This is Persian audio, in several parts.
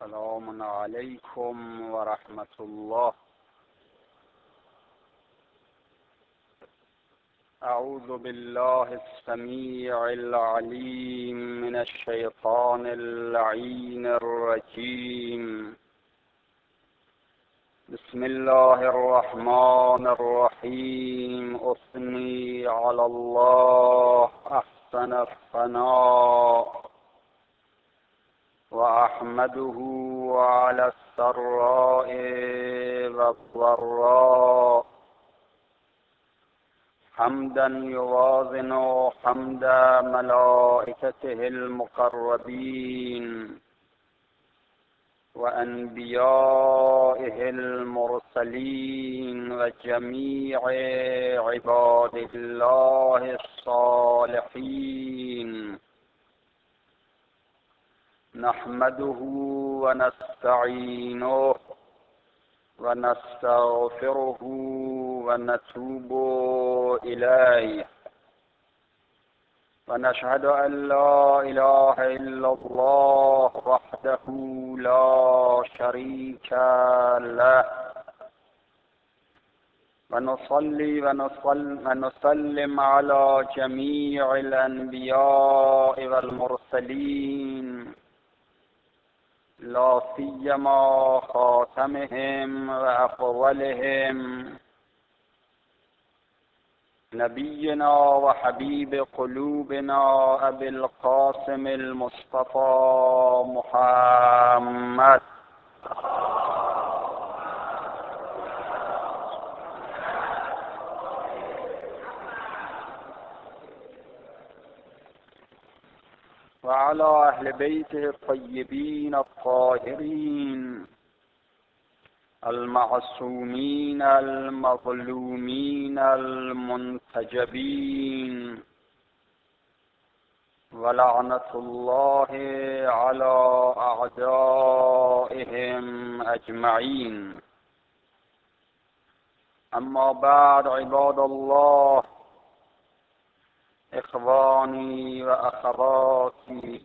السلام عليكم ورحمة الله. أعوذ بالله السميع العليم من الشيطان اللعين الرجيم. بسم الله الرحمن الرحيم. أثني على الله أحسن الثناء وأحمده على السراء والضراء حمدا يوازن حمد ملائكته المقربين وأنبيائه المرسلين وجميع عباد الله الصالحين. نحمده ونستعينه ونستغفره ونتوب إليه، ونشهد أن لا إله إلا الله وحده لا شريك له، ونصلي ونسلم على جميع الأنبياء والمرسلين، لا سيما خاتمهم وأفضلهم نبينا وحبيب قلوبنا أبي القاسم المصطفى محمد وعلى أهل بيته الطيبين الطاهرين المعصومين المظلومين المنتجبين، ولعنة الله على أعدائهم أجمعين. أما بعد، عباد الله، إخواني وأخواتي،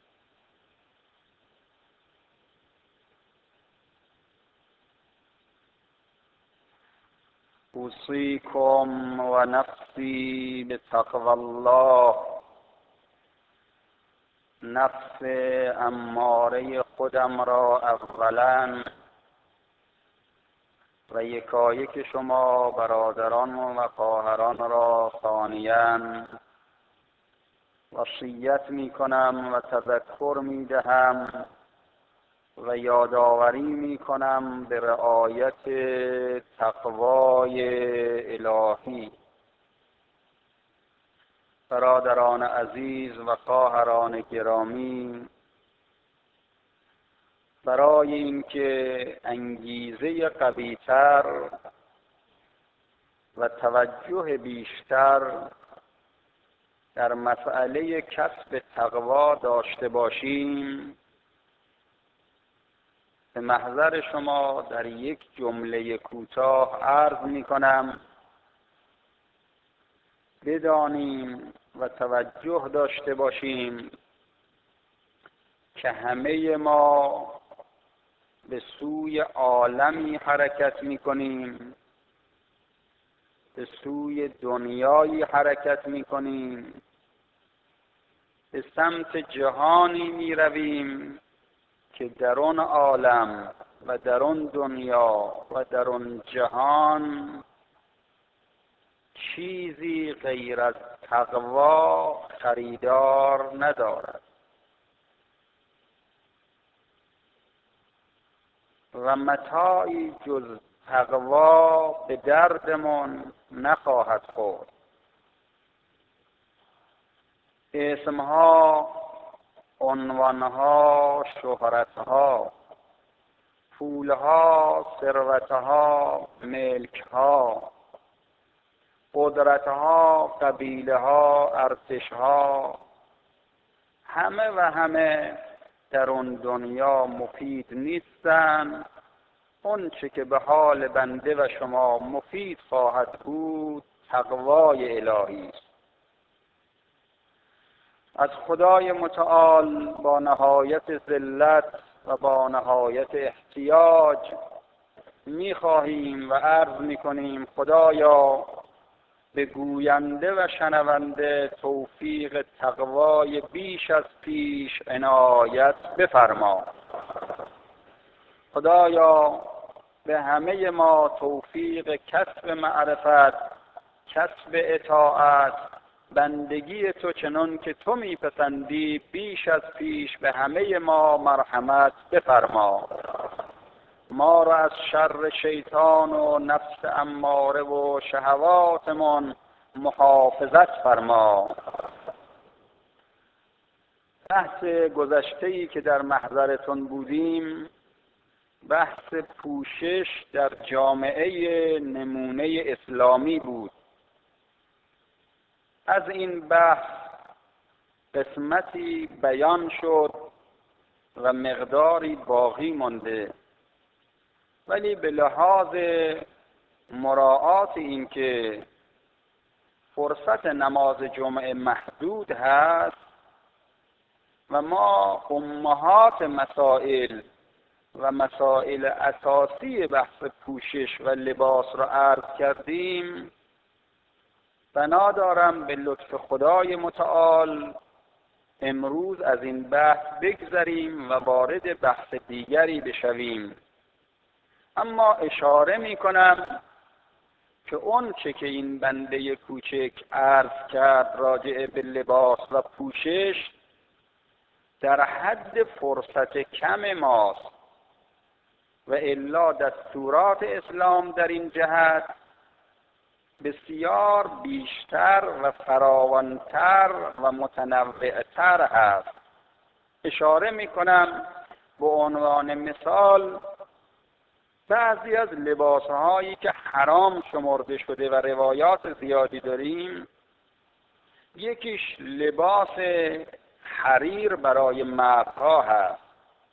أوصيكم ونفسي بتقوى الله. نفس اماره خودم را اولا و یکایک شما برادران و خواهران را ثانیاً وصیت می کنم و تذکر می دهم و یادآوری می کنم به رعایت تقوای الهی. برادران عزیز و خواهران گرامی، برای اینکه انگیزه قوی‌تر و توجه بیشتر در مسئله کسب تقوا داشته باشیم، به محضر شما در یک جمله کوتاه عرض می کنم بدانیم و توجه داشته باشیم که همه ما به سوی عالمی حرکت می کنیم، به سوی دنیایی حرکت می کنیم، به سمت جهانی می رویم که در آن عالم و در آن دنیا و در آن جهان چیزی غیر از تقوا خریدار ندارد و متاعی جز تقوا به دردمون نخواهد خورد. اسمها، عنوانها، شهرتها، پولها، ثروتها، ملکها، قدرتها، قبیلهها، ارتشها، همه و همه در اون دنیا مفید نیستند. اون چه که به حال بنده و شما مفید خواهد بود تقوای الهی است. از خدای متعال با نهایت ذلت و با نهایت احتیاج می‌خواهیم و عرض می‌کنیم خدایا به گوینده و شنونده توفیق تقوای بیش از پیش عنایت بفرما. خدایا به همه ما توفیق کسب معرفت، کسب اطاعت، بندگی تو چنان که تو میپسندی بیش از پیش به همه ما مرحمت بفرما. ما را از شر شیطان و نفس اماره و شهواتمان محافظت فرما. بحث گذشته‌ای که در محضرتون بودیم بحث پوشش در جامعه نمونه اسلامی بود. از این بحث قسمتی بیان شد و مقداری باقی مانده، ولی به لحاظ مراعات این که فرصت نماز جمعه محدود هست و ما امهات مسائل و مسائل اساسی بحث پوشش و لباس را عرض کردیم، بنا دارم به لطف خدای متعال امروز از این بحث بگذریم و وارد بحث دیگری بشویم. اما اشاره می کنم که اون چه که این بنده کوچک عرض کرد راجع به لباس و پوشش در حد فرصت کم ماست و الا دستورات اسلام در این جهت بسیار بیشتر و فراوانتر و متنوعتر هست. اشاره می کنم به عنوان مثال بعضی از لباسهایی که حرام شمرده شده و روایات زیادی داریم، یکیش لباس حریر برای مردها هست.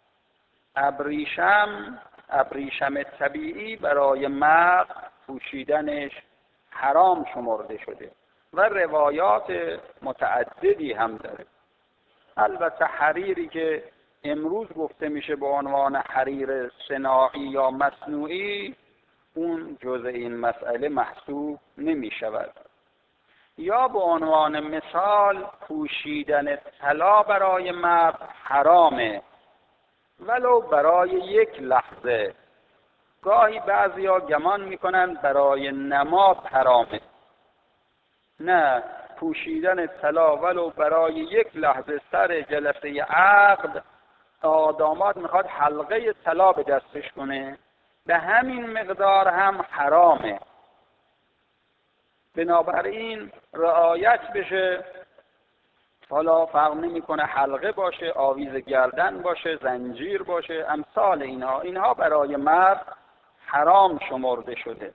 ابریشم طبیعی برای مرد پوشیدنش حرام شمرده شده و روایات متعددی هم داره. البته حریری که امروز گفته میشه به عنوان حریر صناعی یا مصنوعی، اون جزء این مسئله محسوب نمی شود. یا به عنوان مثال پوشیدن طلا برای مرد حرامه، ولو برای یک لحظه. گاهی بعضیا گمان میکنن برای نماز حرامه. نه، پوشیدن طلا ولو برای یک لحظه سر جلسه عقد داماد میخواد حلقه طلا به دستش کنه، به همین مقدار هم حرامه. بنابراین رعایت بشه. حالا فرق نمیکنه حلقه باشه، آویز گردن باشه، زنجیر باشه، امثال اینها برای مرد حرام شمرده شده.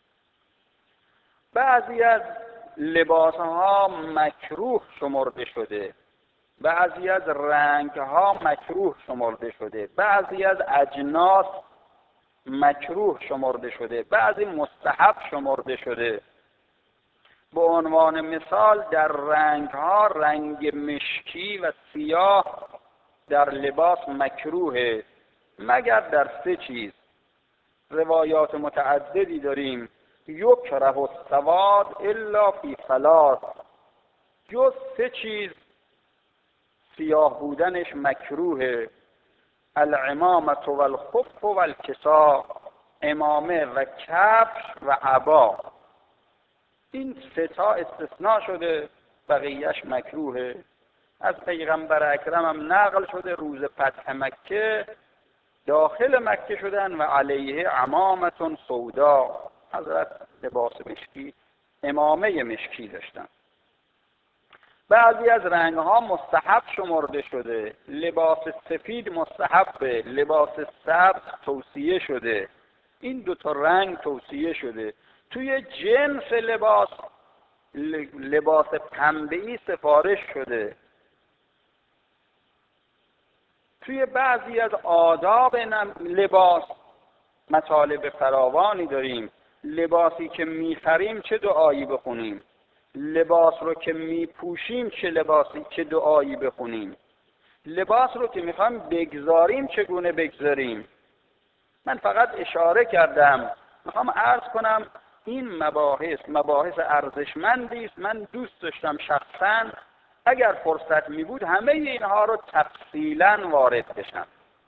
بعضی از لباسها مکروه شمرده شده، بعضی از رنگها مکروه شمرده شده، بعضی از اجناس مکروه شمرده شده، بعضی مستحب شمرده شده. به عنوان مثال در رنگها رنگ مشکی و سیاه در لباس مکروهه مگر در 3 چیز. روایات متعددی داریم. یکره السواد الا فی 3، جز 3 چیز سیاه بودنش مکروهه: العمامة و الخف و الکساء، عمامه و کفش و عبا. این 3 تا استثناء شده، بقیهش مکروهه. از پیغمبر اکرم هم نقل شده روز فتح مکه داخل مکه شدن و علیه عمامة سودا، حضرت لباس مشکی، عمامه مشکی داشتن. بعضی از رنگها مستحب شمرده شده. لباس سفید مستحبه، لباس سبز توصیه شده. این 2 تا رنگ توصیه شده. توی جنس لباس پنبه‌ای سفارش شده. توی بعضی از آداب لباس مطالب فراوانی داریم. لباسی که می‌خریم چه دعایی بخونیم، لباس رو که میپوشیم چه دعایی بخونیم. لباس رو که میخوایم بگذاریم چگونه بگذاریم. من فقط اشاره کردم، میخوام عرض کنم این مباحث ارزشمندی است. من دوست داشتم شخصا اگر فرصت می بود همه اینها رو تفصیلا وارد بشم.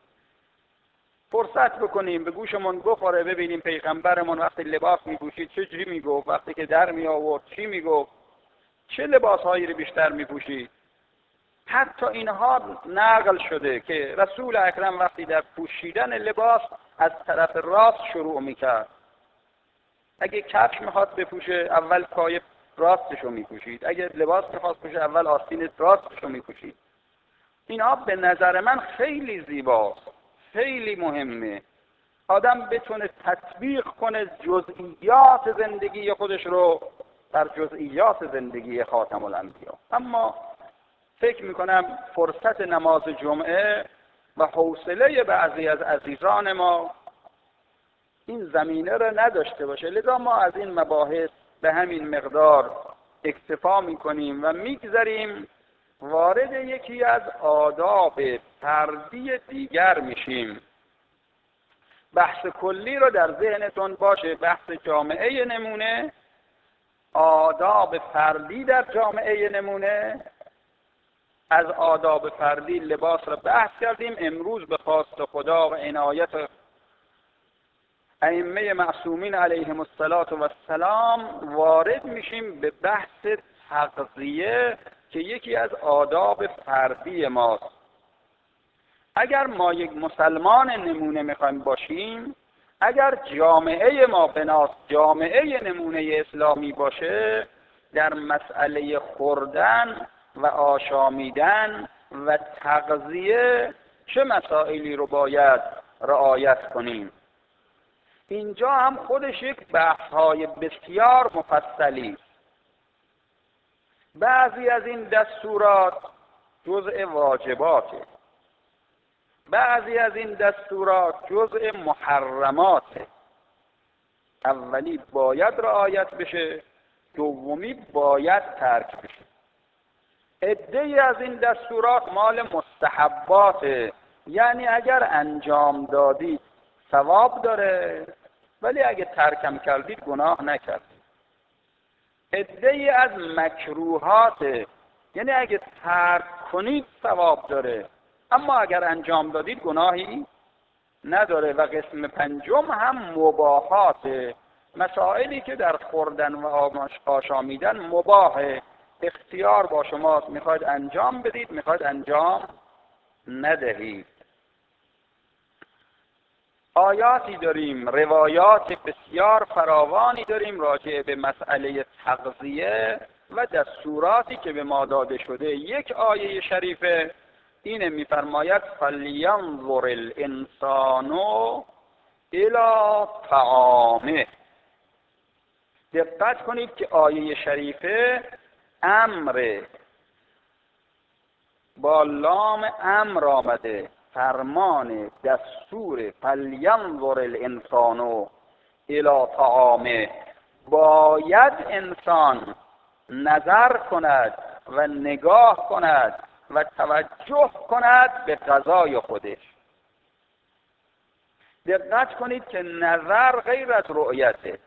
فرصت بکنیم به گوشمون بخوره، ببینیم پیغمبرمون وقتی لباس میپوشید چجوری میگفت، وقتی که در می آورد چی میگفت، چه لباسهایی رو بیشتر میپوشید. حتی اینها نقل شده که رسول اکرم وقتی در پوشیدن لباس از طرف راست شروع میکرد. اگه کفش میخواد بپوشه اول پای راستش رو میپوشید، اگه لباس میخواد بپوشه اول آستین راستش رو میپوشید. اینها به نظر من خیلی زیباست، خیلی مهمه. آدم بتونه تطبیق کنه جزئیات زندگی خودش رو در جزئیات زندگی خاتم الانبیا. اما فکر میکنم فرصت نماز جمعه و حوصله بعضی از عزیزان ما این زمینه رو نداشته باشه، لذا ما از این مباحث به همین مقدار اکتفا میکنیم و میگذاریم وارد یکی از آداب فردی دیگر میشیم. بحث کلی رو در ذهنتون باشه، بحث جامعه نمونه، آداب فردی در جامعه نمونه. از آداب فردی لباس رو بحث کردیم. امروز به خواست خدا و عنایت ائمه معصومین علیهم السلام وارد میشیم به بحث تغذیه که یکی از آداب فردی ماست. اگر ما یک مسلمان نمونه میخوایم باشیم، اگر جامعه ما بناس جامعه نمونه اسلامی باشه، در مسئله خوردن و آشامیدن و تغذیه چه مسائلی رو باید رعایت کنیم؟ اینجا هم خودش یک بحث‌های بسیار مفصلی. بعضی از این دستورات جزء واجباته، بعضی از این دستورات جزء محرماته. اولی باید رعایت بشه، دومی باید ترک بشه. عده‌ای از این دستورات مال مستحباته، یعنی اگر انجام دادید ثواب داره، ولی اگه ترکم کردید گناه نکردید. عده‌ای از مکروهاته، یعنی اگه ترک کنید ثواب داره، اما اگر انجام دادید گناهی نداره. و قسم پنجم هم مباحاته، مسائلی که در خوردن و آشامیدن مباحه، اختیار با شماست، میخواید انجام بدید میخواید انجام ندهید. آیاتی داریم، روایات بسیار فراوانی داریم راجع به مسئله تغذیه و دستوراتی که به ما داده شده. یک آیه شریفه اینه میفرماید فلینظر الانسان الی طعامه. دقت کنید که آیه شریفه امر با لام امر آمده، فرمان، دستور. فلینظر الانسان الی طعامه، باید انسان نظر کند و نگاه کند و توجه کند به غذای خودش. دقت کنید که نظر غیر از رؤیته.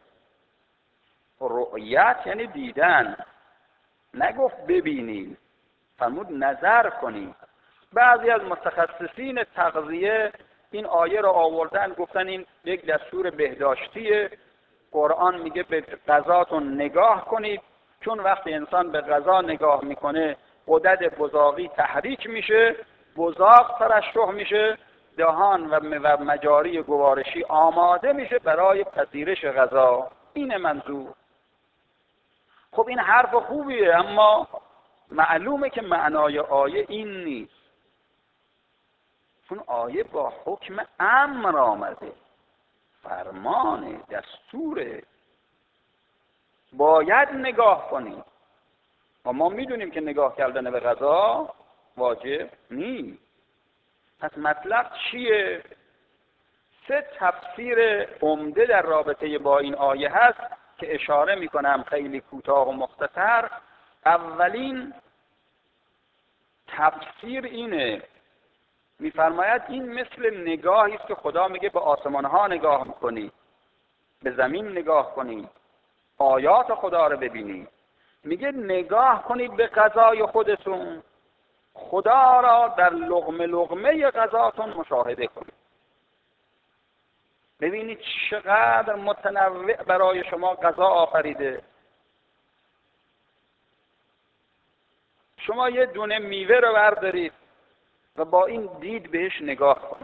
رؤیت یعنی دیدن، نگفت ببینید، فرمود نظر کنید. بعضی از متخصصین تغذیه این آیه را آوردن گفتن این یک دستور بهداشتیه. قرآن میگه به غذاتون نگاه کنید، چون وقتی انسان به غذا نگاه میکنه غدد بزاقی تحریک میشه، بزاق ترشح میشه، دهان و مجاری گوارشی آماده میشه برای پذیرش غذا. این منظور. خب این حرف خوبیه، اما معلومه که معنای آیه این نیست، چون آیه با حکم امر آمده، فرمان، دستوره، باید نگاه کنید. و ما میدونیم که نگاه کردن به غذا واجب نیست. پس مطلب چیه؟ سه تفسیر عمده در رابطه با این آیه هست که اشاره میکنم خیلی کوتاه و مختصر. اولین تفسیر اینه میفرماید این مثل نگاهی است که خدا میگه به آسمان ها نگاه میکنی، به زمین نگاه کنی، آیات خدا رو ببینی. میگه نگاه کنید به غذای خودتون، خدا را در لقمه لقمه غذاتون مشاهده کنید. ببینید چقدر متنوع برای شما غذا آفریده. شما یه دونه میوه رو بردارید و با این دید بهش نگاه کنید.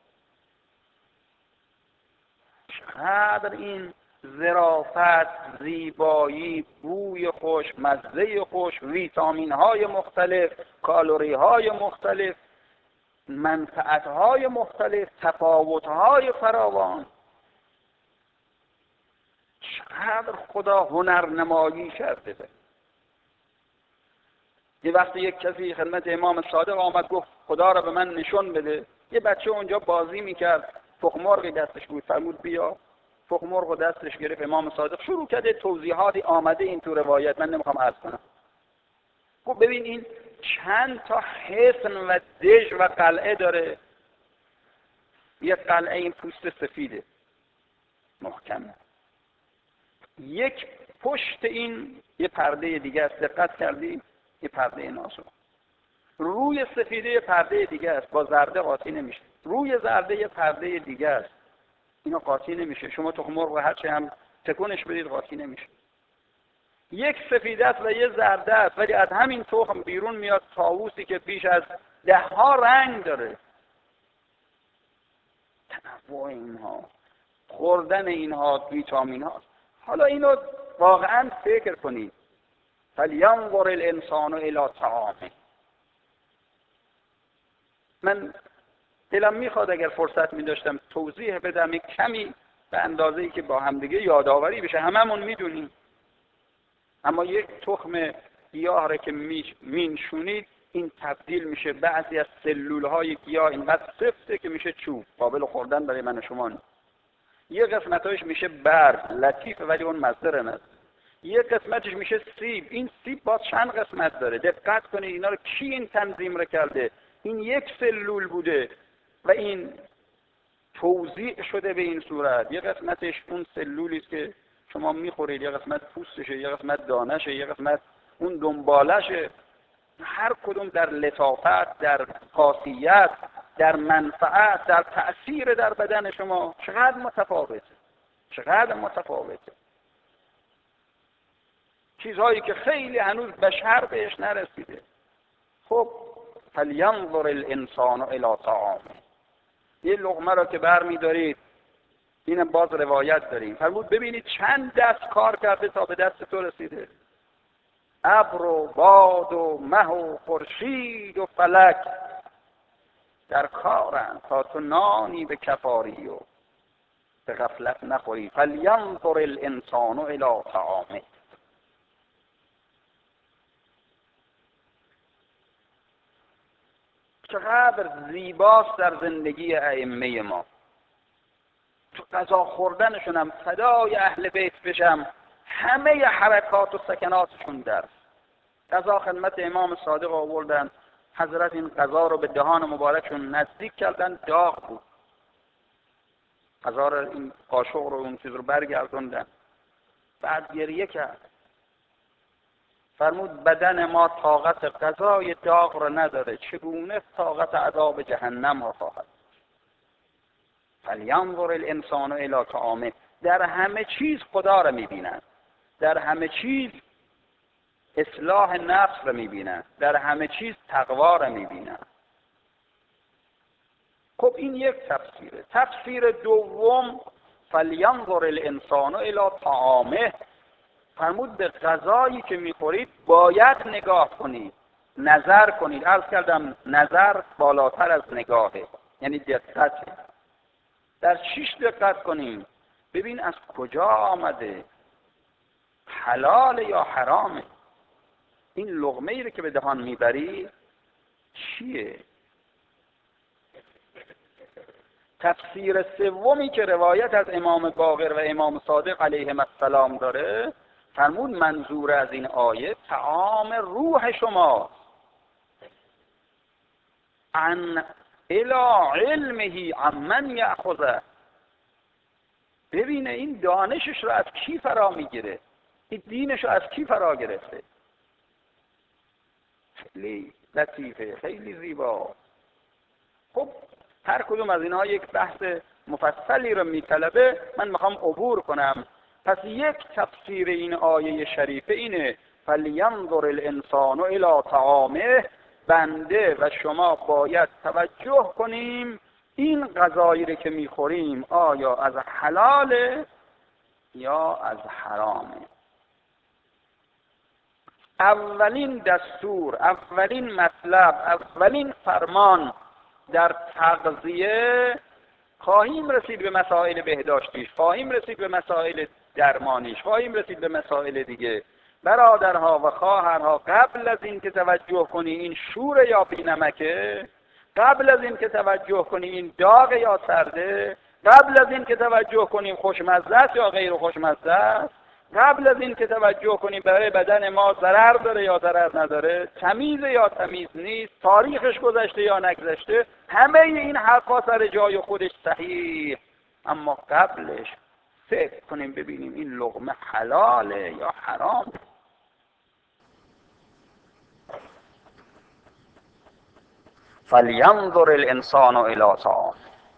چقدر این ظرافت، زیبایی، بوی خوش، مزه خوش، ویتامین های مختلف، کالری های مختلف، منفعت های مختلف، تفاوت های فراوان. چقدر خدا هنرنمایی کرده. یه وقتی یک کسی خدمت امام صادق آمد گفت خدا را به من نشون بده. یه بچه اونجا بازی میکرد، تخم مرغ دستش بود، فرمود بیا. تخم مرغ دستش گرفت، امام صادق شروع کرده توضیحاتی آمده این تو روایت، من نمیخوام عرض کنم. خب ببین این چند تا حصن و دژ و قلعه داره. یه قلعه این پوست سفیده محکمه، یک پشت این یه پرده دیگه است، دقت کردی؟ یه پرده نازک. روی سفیده یه پرده دیگه است، با زرده قاطی نمیشه. روی زرده یه پرده دیگه است، اینا قاطی نمیشه. شما تخم مرغ هر چه هم تکونش بدید قاطی نمیشه. یک سفیده است و یه زرده است، ولی از همین تخم بیرون میاد طاووسی که بیش از 10 رنگ داره. تنوع اینها، خوردن اینها، ویتامین ها. حالا اینو واقعا فکر کنید. فلینظر الانسان الی طعامه. من دلم میخواد اگر فرصت میداشتم توضیح بدم کمی به اندازه‌ای که با همدیگه یادآوری بشه. هممون میدونیم، اما یک تخم گیاه را که مینشونید این تبدیل میشه. بعضی از سلولهای گیاه اینقدر سفته که میشه چوب، قابل خوردن برای من و شما. یه قسمتش میشه برگ، لطیفه ولی اون مزه نداره. یه قسمتش میشه سیب. این سیب با چند قسمت داره، دقت کنید اینا رو کی این تنظیم رو کرده؟ این یک سلول بوده و این توزیع شده به این صورت. یه قسمتش اون سلولی است که شما میخورید، یه قسمت پوستشه، یه قسمت دانشه، یه قسمت اون دنبالشه. هر کدوم در لطافت، در خاصیت، در منفعت، در تأثیر در بدن شما چقدر متفاوته، چقدر متفاوته. چیزهایی که خیلی هنوز بشر بهش نرسیده. خب فلینظر الانسان الی طعامه. یه لقمه را که برمی‌دارید، این باز روایت داریم، فرمود ببینید چند دست کار کرده تا به دست تو رسیده. ابر و باد و مه و خورشید و فلک در کارند تا تو نانی به کفاری و به غفلت نخوری. فلینظر الانسان الی طعامه. چقدر زیباست در زندگی ائمه ما. تو غذا خوردنشون هم فدای اهل بیت بشم، همه حرکات و سکناتشون در غذا. خدمت امام صادق آوردن، حضرت این غذا رو به دهان مبارکشون نزدیک کردن، داغ بود. غذا رو، این قاشق رو، اون چیز رو برگردوندن، بعد گریه کرد. فرمود بدن ما طاقت غذای داغ رو نداره، چگونه طاقت عذاب جهنم رو خواهد؟ فلینظر الانسان الی طعامه. در همه چیز خدا رو میبینن، در همه چیز اصلاح نفس رو میبینن، در همه چیز تقوا رو میبینن. خب این یک تفسیره. تفسیر دوم فلینظر الانسان الی طعامه، فرمود به غذایی که میخورید باید نگاه کنید، نظر کنید. عرض کردم نظر بالاتر از نگاهه، یعنی دقت. در چیش دقت کنید؟ ببین از کجا آمده، حلال یا حرامه. این لقمه ای رو که به دهان میبری چیه؟ تفسیر سومی که روایت از امام باقر و امام صادق علیهم السلام داره، فرمود منظور از این آیه طعام روح شما. عن الی علمه عمن یأخذه. ببینه این دانشش رو از کی فرا میگیره، این دینش رو از کی فرا گرفته. خیلی لطیفه، خیلی زیبا. خب هر کدوم از اینها یک بحث مفصلی رو میطلبه، من میخوام عبور کنم. پس یک تفسیر این آیه شریفه اینه فلینظر الانسان الی طعامه، بنده و شما باید توجه کنیم این غذایی رو که میخوریم آیا از حلاله یا از حرامه. اولین دستور، اولین مطلب، اولین فرمان در تغذیه، خواهیم رسید به مسائل بهداشتیش، خواهیم رسید به مسائل درمانیش، خواهیم رسید به مسائل دیگه. برادرها و خواهرها، قبل از این که توجه کنی این شور یا بی‌نمکه، قبل از این که توجه کنی این داغ یا سرده، قبل از این که توجه کنیم خوشمزه است یا غیر خوشمزه است، قبل از این که توجه کنیم برای بدن ما ضرر داره یا ضرر نداره، تمیز یا تمیز نیست، تاریخش گذشته یا نگذشته، همه این حرفا سر جای خودش صحیح، اما قبلش فکر کنیم ببینیم این لقمه حلاله یا حرام. فلینظر الانسان الی طعامه.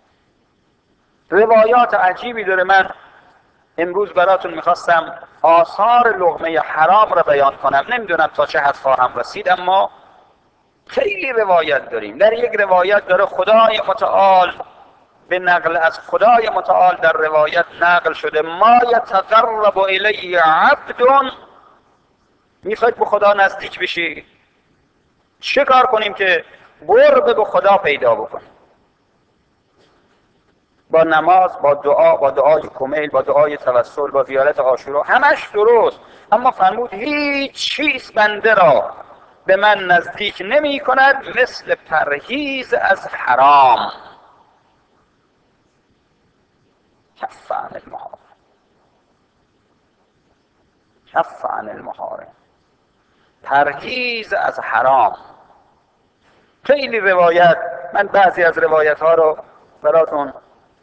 روایات عجیبی داره. من امروز براتون میخواستم آثار لقمه حرام را بیان کنم، نمیدونم تا چه حد خواهم رسید، اما خیلی روایت داریم. در یک روایت داره خدای متعال به نقل از خدای متعال در روایت نقل شده ما یتقرب الی عبد. میخواید به خدا نزدیک بشی، چه کار کنیم که قرب به خدا پیدا بکنیم؟ با نماز، با دعا، با دعای کمیل، با دعای توسل، با زیارت عاشورا، همش درست، اما فرمود هیچ چیز بنده را به من نزدیک نمی کند مثل پرهیز از حرام. کف عن المحارم، کف عن المحارم، پرهیز از حرام. خیلی روایت، من بعضی از روایت ها رو براتون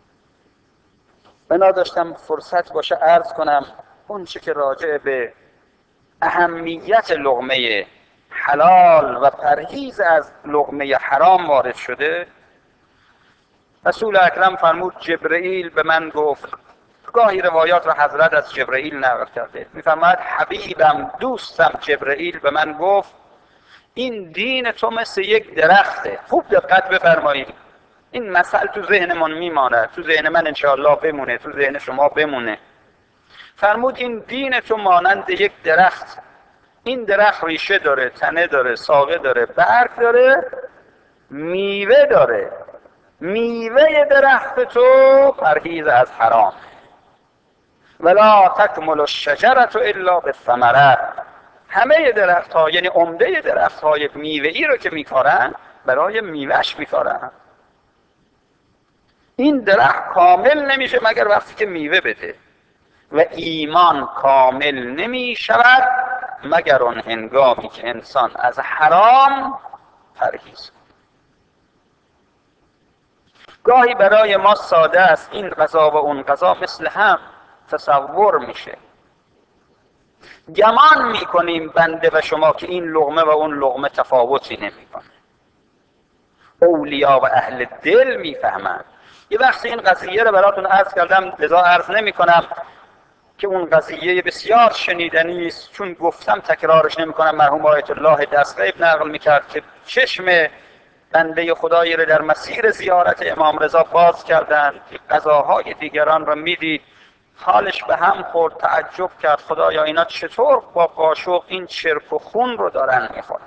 بنا داشتم فرصت باشه عرض کنم. اون چه که راجع به اهمیت لقمه حلال و پرهیز از لقمه حرام وارد شده، رسول اکرم فرمود جبرئیل به من گفت، گاهی روایات را حضرت از جبرئیل نقل کرده، میفرماید حبیبم دوستم جبرئیل به من گفت این دین تو مثل یک درخته. خوب دقت بفرمایید، این مثل تو ذهنمون میمانه، تو ذهن من انشاءالله بمونه، تو ذهن شما بمونه. فرمود این دین تو مانند یک درخت، این درخت ریشه داره، تنه داره، ساقه داره، برگ داره، میوه داره. میوه درخت تو پرهیز از حرام. ولا تکمل الشجرة الا بالثمره. همه درخت ها، یعنی عمده درخت های میوه ای رو که میکارن برای میوهش میکارن. این درخت کامل نمیشه مگر وقتی که میوه بده، و ایمان کامل نمی شود مگر اون هنگامی که انسان از حرام پرهیز. گاهی برای ما ساده است این غذا و اون غذا مثل هم تصور میشه، گمان میکنیم بنده و شما که این لقمه و اون لقمه تفاوتی نمیکنه. اولیا و اهل دل میفهمند. یه وقت این قضیه رو براتون عرض کردم، لذا عرض نمی کنم که اون قضیه بسیار شنیدنی است، چون گفتم تکرارش نمی کنم. مرحوم آیت الله دستغیب نقل میکرد که چشم بنده خدایی رو در مسیر زیارت امام رضا باز کردند، غذاهای دیگران رو میدید، حالش به هم خورد، تعجب کرد خدایا اینا چطور با قاشق این چرک و خون رو دارن میخورن.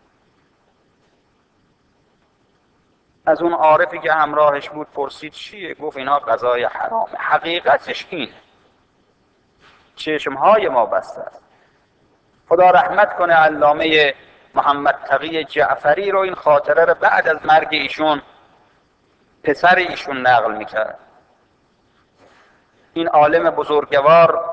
از اون عارفی که همراهش بود پرسید چیه؟ گفت اینا غذای حرامه. حقیقتش اینه، چشمهای ما بسته است. خدا رحمت کنه علامه محمد تقی جعفری رو، این خاطره رو بعد از مرگ ایشون پسر ایشون نقل میکرد. این عالم بزرگوار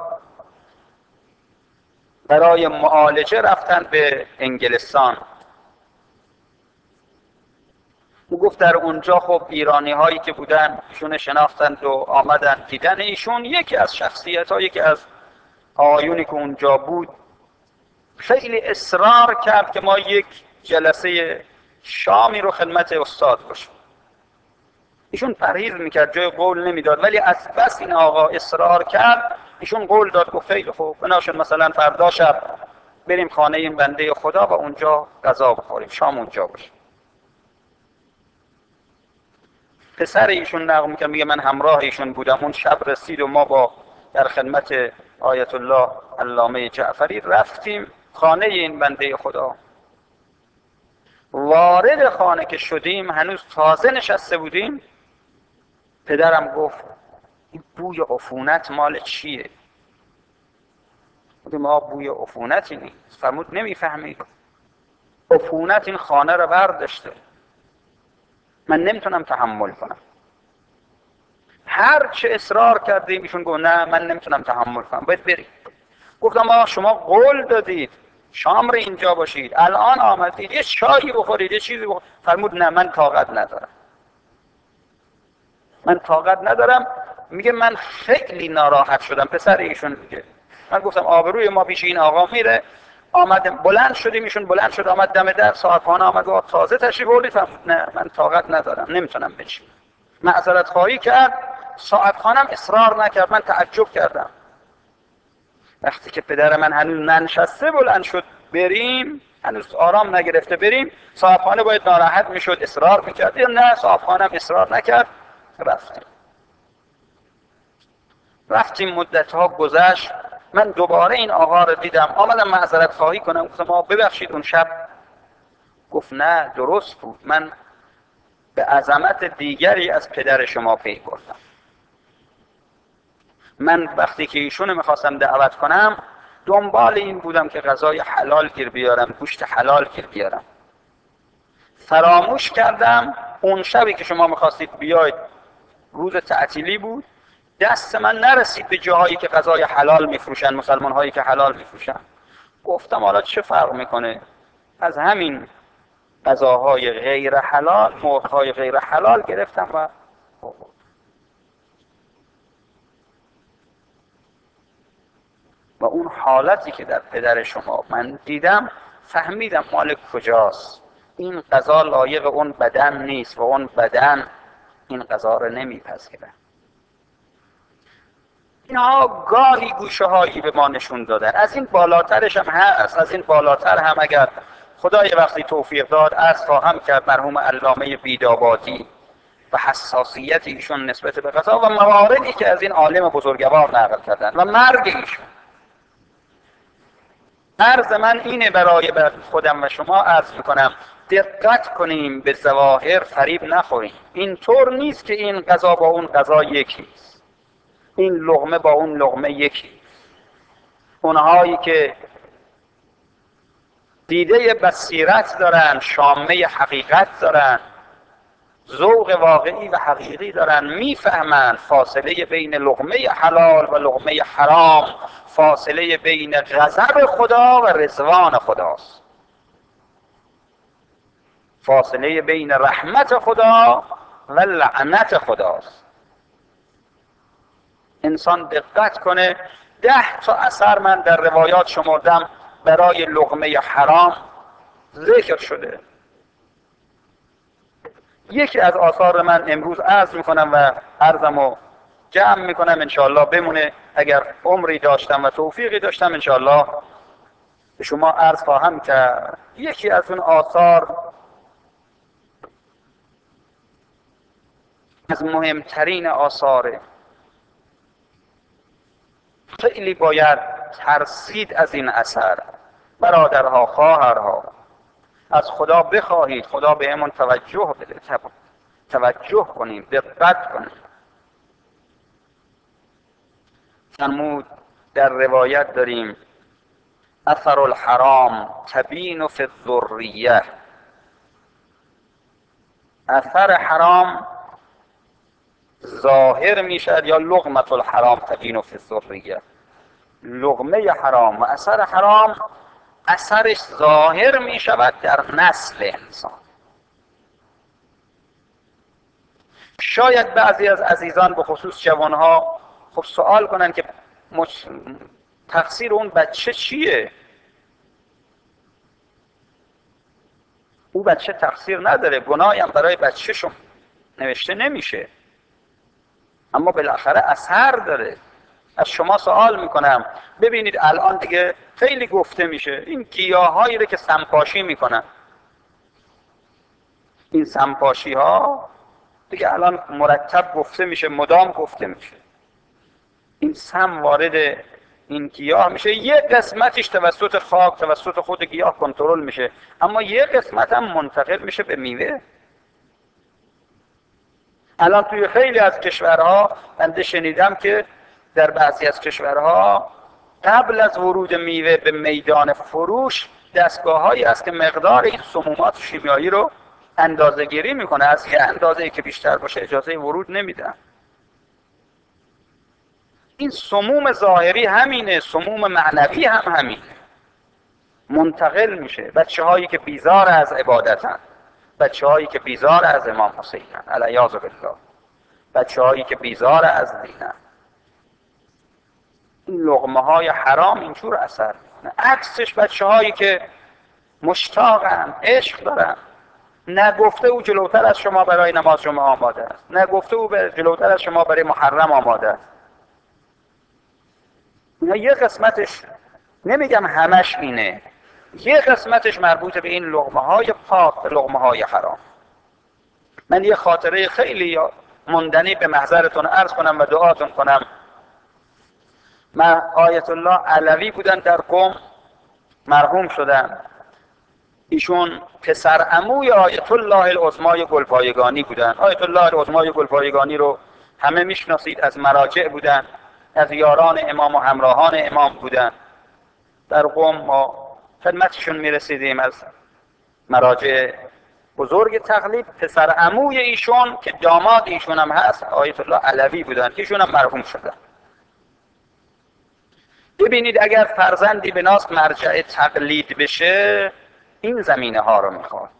برای معالجه رفتن به انگلستان. او گفت در اونجا خب ایرانی هایی که بودن ایشون شناختند و آمدن دیدن ایشون. یکی از شخصیت ها، یکی از آقایونی که اونجا بود خیلی اصرار کرد که ما یک جلسه شامی رو خدمت استاد باشیم. ایشون پرهیز میکرد، جای قول نمیداد، ولی از بس این آقا اصرار کرد ایشون قول داد. گفت خیلی خوب، بناشد مثلا فردا شب بریم خانه این بنده خدا و اونجا غذا بخوریم، شام اونجا باشیم. پسر ایشون نقل میکنه، میگه من همراه ایشون بودم. اون شب رسید و ما با در خدمت آیت الله علامه جعفری رفتیم خانه این بنده خدا. وارد خانه که شدیم، هنوز تازه نشسته بودیم، پدرم گفت این بوی عفونت مال چیه؟ گفتیم ما بوی عفونتی نیست. فرمود نمیفهمید، عفونت این خانه رو برداشته، من نمیتونم تحمل کنم. هر چه اصرار کردیم ایشون گفت نه من نمیتونم تحمل کنم، باید بریم. گفتم شما قول دادید شام رو اینجا باشید، الان آمدید یه چایی بخورید، یه چیزی بخورید. فرمود نه من طاقت ندارم، من طاقت ندارم. میگه من خیلی ناراحت شدم. پسر ایشون میگه من گفتم آبروی ما پیش این آقا میره. آمدم بلند شدیم، ایشون بلند شد آمد دم در، صاحبخانه آمد گفت تازه تشریف آوردید؟ فرمود نه من طاقت ندارم، نمیتونم بشینم. معذرت خواهی کرد، صاحبخانم اصرار نکرد. من تعجب کردم. وقتی که پدر من هنوز ننشسته بلند شد بریم، هنوز آرام نگرفته بریم، صاحبخانه باید ناراحت میشد، اصرار میکرد. نه صاحبخانم اصرار نکرد، رفتیم. مدت ها گذشت، من دوباره این آقا رو دیدم، آمدم معذرت خواهی کنم. گفتم ببخشید اون شب. گفت نه درست بود، من به عظمت دیگری از پدر شما پی بردم. من وقتی که ایشونو میخواستم دعوت کنم دنبال این بودم که غذای حلال گیر بیارم، گوشت حلال گیر بیارم. فراموش کردم اون شبی که شما میخواستید بیاید روز تعطیلی بود، دست من نرسید به جاهایی که غذای حلال میفروشن، مسلمان هایی که حلال میفروشن. گفتم حالا چه فرق میکنه، از همین غذاهای غیر حلال، مرغ‌های غیر حلال گرفتم و اون حالتی که در پدر شما من دیدم فهمیدم مال کجاست. این غذا لایق اون بدن نیست و اون بدن این غذا رو نمیپذیره. اینها گاهی گوشه هایی به ما نشون دادن. از این بالاترش هم هست، از این بالاتر هم اگر خدای وقتی توفیق داد عرض خواهم کرد مرحوم علامه بیدابادی و حساسیت ایشون نسبت به غذا و مواردی که از این عالم بزرگوار نقل کردن و مرگ ایشون. عرض من اینه برای خودم و شما عرض میکنم دقت کنیم به ظواهر، فریب نخوریم. این طور نیست که این غذا با اون غذا یکیست، این لقمه با اون لقمه یکی. اونهایی که دیده بصیرت دارن، شامه حقیقت دارن، ذوق واقعی و حقیقی دارن، میفهمن فاصله بین لقمه حلال و لقمه حرام فاصله بین غضب خدا و رضوان خداست، فاصله بین رحمت خدا و لعنت خداست. انسان دقت کنه. 10 تا اثر من در روایات شمردم برای لقمه حرام ذکر شده. یکی از آثار من امروز عرض میکنم و عرضمو جمع میکنم، انشاءالله بمونه. اگر عمری داشتم و توفیقی داشتم انشاءالله به شما عرض خواهم کرد. یکی از اون آثار از مهمترین آثاره. خیلی باید ترسید از این اثر. برادرها، خواهرها، از خدا بخواهید خدا بهمون توجه بده، توجه کنیم، دقت کنیم. فرمود در روایت داریم اثر الحرام تبین فی الذریه، اثر حرام ظاهر میشد، یا لقمه الحرام تبین فی الذریه، لقمه حرام و اثر حرام اثرش ظاهر می شود در نسل انسان. شاید بعضی از عزیزان به خصوص جوانها خب سوال کنن که تقصیر اون بچه چیه؟ او بچه تقصیر نداره، گناهی هم برای بچه شما نوشته نمیشه، اما بالاخره اثر داره. از شما سوال میکنم، ببینید الان دیگه خیلی گفته میشه این گیاهایی رو که سمپاشی میکنن، این سمپاشی ها دیگه الان مرتب گفته میشه، مدام گفته میشه این سم وارد این گیاه میشه. یه قسمتش توسط خاک، توسط خود گیاه کنترل میشه، اما یه قسمت هم منتقل میشه به میوه. الان توی خیلی از کشورها بنده شنیدم که در بعضی از کشورها قبل از ورود میوه به میدان فروش دستگاه‌هایی است که مقدار این سمومات شیمیایی رو اندازه گیری میکنه، از یه اندازه‌ای که بیشتر باشه اجازه ورود نمیدن. این سموم ظاهری همینه، سموم معنوی هم همینه، منتقل میشه. بچه هایی که بیزار از عبادتن، بچه هایی که بیزار از امام حسینن علیاذ بالله، بچه هایی که بیزار از دینن، این لقمه های حرام اینجور اثر میکنه. عکسش بچه هایی که مشتاقن، عشق دارن، نگفته او جلوتر از شما برای نماز جمعه آماده است، نگفته او جلوتر از شما برای محرم آماده است. اینا یه قسمتش، نمیگم همش اینه، یه قسمتش مربوط به این لقمه های پاک، لقمه های حرام. من یه خاطره خیلی ماندنی به محضرتون عرض کنم و دعاتون کنم. من آیت الله علوی بودن در قم، مرحوم شدن. ایشون پسر عموی آیت الله العظمای گلپایگانی بودن. آیت الله العظمای گلپایگانی رو همه میشناسید، از مراجع بودن، از یاران امام و همراهان امام بودن. در قم ما خدمتشون میرسیدیم، از مراجع بزرگ تقلید. پسر عموی ایشون که داماد ایشون هم هست آیت الله علوی بودن، که ایشون هم مرحوم شدن. ببینید اگر فرزندی به ناس مرجع تقلید بشه این زمینه ها رو میخواد.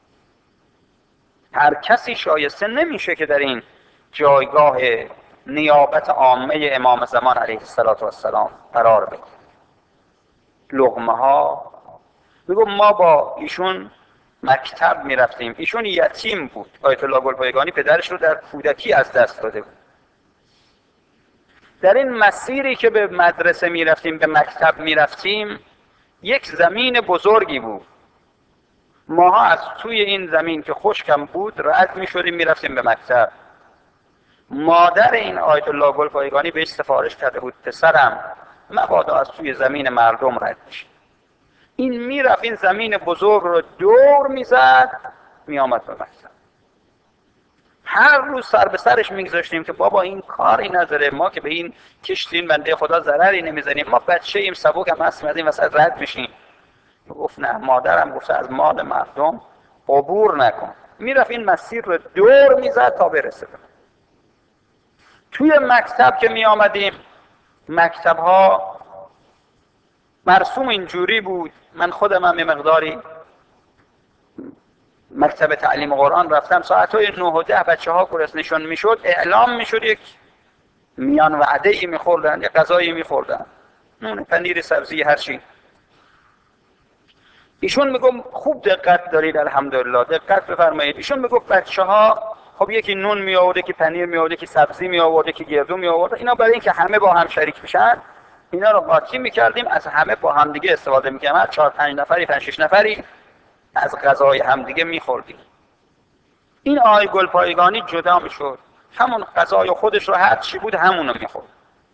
هر کسی شایسته نمیشه که در این جایگاه نیابت عامه امام زمان علیه السلام قرار بگیره. لقمه ها، میگم ما با ایشون مکتب میرفتیم، ایشون یتیم بود، آیت الله گلپایگانی پدرش رو در کودکی از دست داده بود. در این مسیری که به مدرسه میرفتیم، به مکتب میرفتیم، یک زمین بزرگی بود. ماها از توی این زمین که خشکم بود رد میشدیم میرفتیم به مکتب. مادر این آیت الله گلپایگانی بهش سفارش کرده بود پسرم مبادا از توی زمین مردم رد میشی. این میرفت این زمین بزرگ رو دور میزد میامد به مکتب. هر روز سر به سرش میگذاشتیم که بابا این کاری نداره، ما که به این کشتین بنده خدا ضرری نمیزنیم، ما بچه ایم، سبک هم هستیم، از این وسط رد میشیم. گفت نه، مادرم گفته از مال مردم عبور نکن. میرفت این مسیر رو دور میزد تا برسه. توی مکتب که می آمدیم، مکتب ها مرسوم اینجوری بود، من خودم هم یه مقداری مکتب تعلیم قرآن رفتم، ساعتهای 9 و 10 بچه ها گرسنه‌شون میشد، اعلام میشد یک میان وعده ای میخوردن، یک غذایی میخوردن، نون، پنیر، سبزی، هر چی. ایشون میگم خوب دقت دارید، الحمدلله دقت بفرمایید. ایشون میگفت بچه ها خب یکی نون می آورد، یکی پنیر می آورد، یکی سبزی می آورد، یکی گردو می آورد. اینا برای اینکه همه با هم شریک بشن اینا رو قاطی میکردیم، از همه با هم دیگه استفاده میکردیم. هر 4 5 نفری 5 6 نفری از غذای هم دیگه میخوردیم. این آقای گلپایگانی جدا میشد، همون غذای خودش رو هر چی بود همون رو میخورد.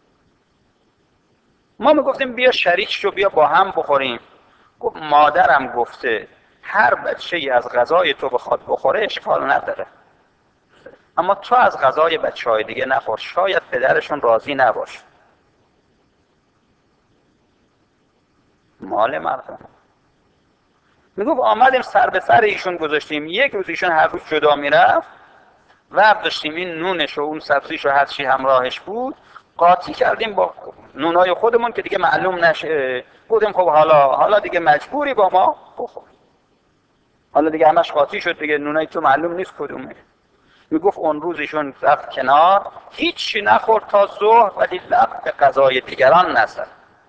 ما میگفتیم بیا شریک شو، بیا با هم بخوریم. گفت مادرم گفته هر بچه‌ای از غذای تو بخواد بخوره اشکال نداره، اما تو از غذای بچه‌های دیگه نخور، شاید پدرشون راضی نباشه. مال مردم. میگفت آمدیم سر به سر ایشون گذاشتیم. یک روز ایشون هر روز جدا میرفت، ورداشتیم این نونش و اون سبزیش و هر چی همراهش بود قاطی کردیم با نونای خودمون که دیگه معلوم نشه. گفتیم خب حالا دیگه مجبوری با ما بخور، حالا دیگه همش قاطی شد دیگه، نونای تو معلوم نیست کدومه. میگفت اون روز ایشون رفت کنار، هیچی نخورد تا ظهر، ولی لب به غذای دیگران نزد.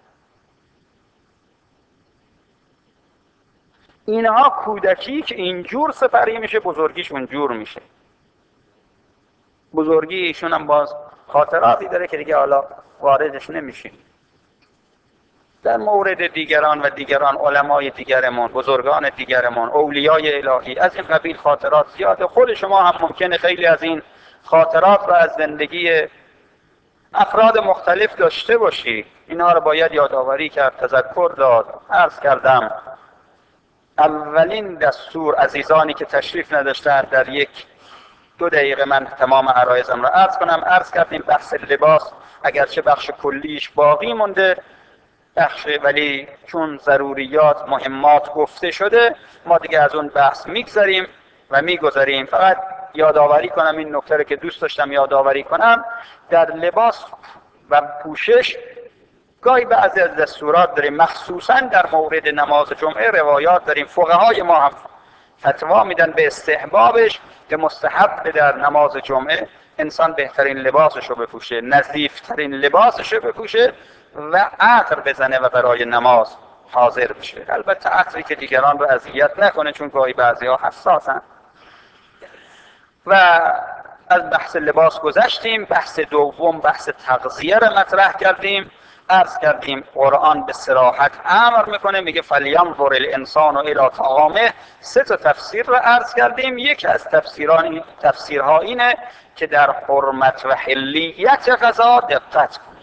اینها کودکی که اینجور سپری میشه، بزرگیش اونجور میشه. بزرگی ایشون هم باز خاطراتی داره که دیگه حالا واردش نمیشیم. در مورد دیگران و دیگران، علمای دیگرمون، بزرگان دیگرمون، اولیای الهی، از این قبیل خاطرات زیاده. خود شما هم ممکنه خیلی از این خاطرات رو از زندگی افراد مختلف داشته باشی. اینها رو باید یادآوری کرد، تذکر داد. عرض کردم اولین دستور، عزیزانی که تشریف نداشتن، در 1-2 دقیقه من تمام عرایزم را عرض کنم. عرض کردیم بحث لباس اگرچه بخش کلیش باقی مونده، ولی چون ضروریات، مهمات گفته شده، ما دیگه از اون بحث میگذریم و میگذاریم. فقط یادآوری کنم این نکته رو که دوست داشتم یادآوری کنم. در لباس و پوشش گاهی بعضی از دستورات داریم، مخصوصا در مورد نماز جمعه روایات داریم. فقهای ما هم فتوا میدن به استحبابش، که مستحب در نماز جمعه انسان بهترین لباسش رو بپوشه، نظیفترین لباسش رو بپوشه و عطر بزنه و برای نماز حاضر بشه. البته عطری که دیگران رو اذیت نکنه، چون گاهی بعضی ها حساسن. و از بحث لباس گذشتیم. بحث دوم بحث تغذیه رو مطرح کردیم. عرض کردیم قرآن به صراحت امر میکنه، میگه فلینظر الانسان الی طعامه. 3 تفسیر رو عرض کردیم. یکی از تفسیرها اینه که در حرمت و حلیت غذا دقت کنیم.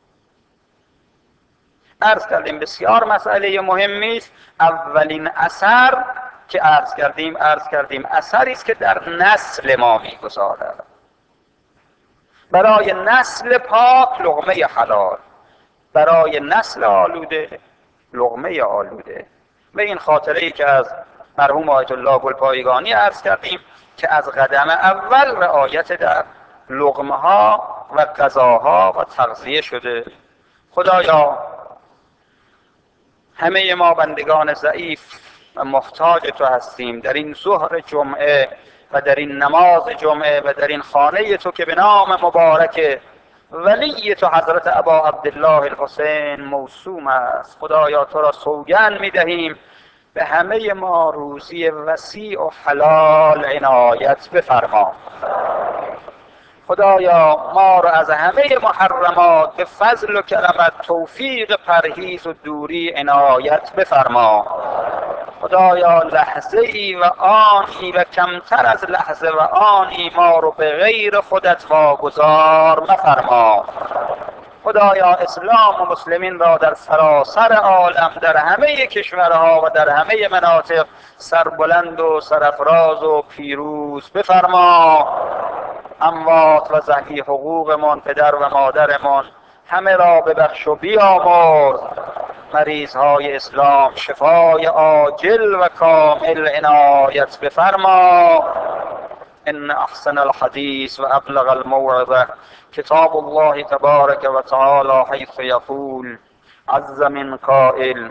عرض کردیم بسیار مسئله مهمی است. اولین اثر که عرض کردیم اثری است که در نسل ما میگذارد. برای نسل پاک لقمه حلال، برای نسل آلوده لقمه آلوده. به این خاطره که از مرحوم آیت الله گلپایگانی عرض کردیم که از قدم اول رعایت در لقمه ها و غذاها و تغذیه شده. خدایا همه ما بندگان ضعیف و محتاج تو هستیم. در این ظهر جمعه و در این نماز جمعه و در این خانه تو که به نام مبارک ولی تو حضرت ابا عبدالله الحسین موسوم است، خدایا تو را سوگند می‌دهیم به همه ما روزی وسیع و حلال عنایت بفرما. خدایا ما را از همه محرمات به فضل و کرمت توفیق پرهیز و دوری عنایت بفرما. خدایا لحظه ای و آنی و کمتر از لحظه و آنی ما رو به غیر خودت واگذار مفرما. خدایا اسلام و مسلمین را در سراسر عالم، در همه کشورها و در همه مناطق سربلند و سرافراز و پیروز بفرما. اموات و ذوی حقوقمان، پدر و مادرمان، همه را ببخش و بیامرز. مریضهای اسلام شفای عاجل و کامل عنایت بفرما. ان احسن الحديث وابلغ الموعظه كتاب الله تبارك وتعالى حيث يقول عز من قائل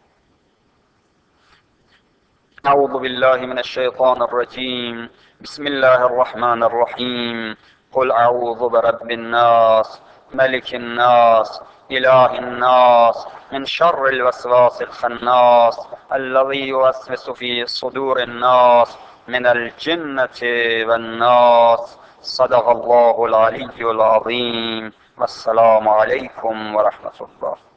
اعوذ بالله من الشيطان الرجيم بسم الله الرحمن الرحيم قل اعوذ برب الناس ملك الناس اله الناس من شر الوسواس الخناس الذي يوسوس في صدور الناس من الجنة والناس. صدق الله العلي العظيم. والسلام عليكم ورحمة الله.